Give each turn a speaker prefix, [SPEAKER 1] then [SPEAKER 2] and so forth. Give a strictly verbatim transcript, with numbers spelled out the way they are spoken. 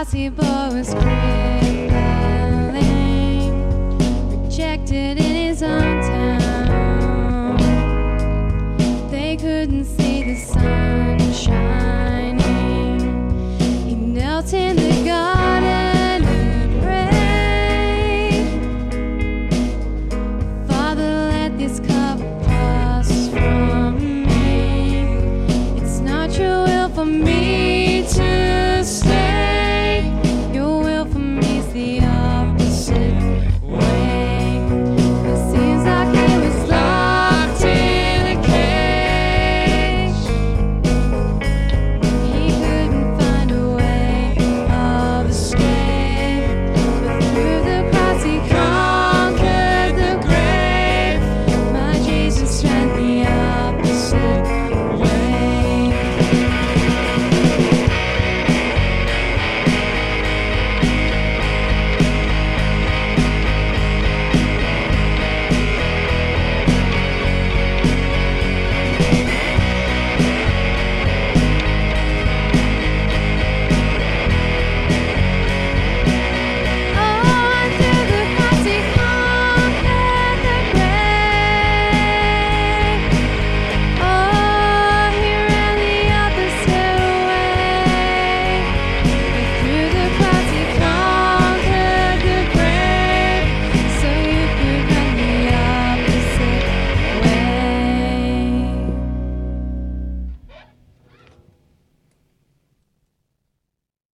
[SPEAKER 1] he bore was crippling, rejected in his own town. They couldn't see the sun shining. He knelt in the garden and prayed, Father, let this cup pass from me. It's not your will for me